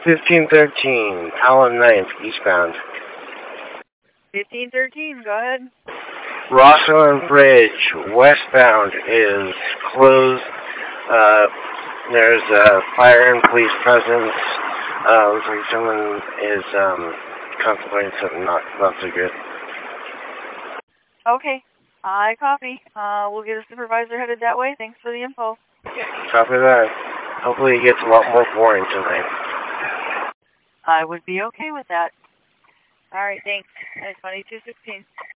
1513, Allen 9th, eastbound. 1513, go ahead. Rosslyn Bridge, westbound, is closed. There's fire and police presence. Looks like someone is contemplating something not so good. Okay, I copy. We'll get a supervisor headed that way. Thanks for the info. Copy that. Hopefully it gets a lot more boring tonight. I would be okay with that. All right, thanks. 2216.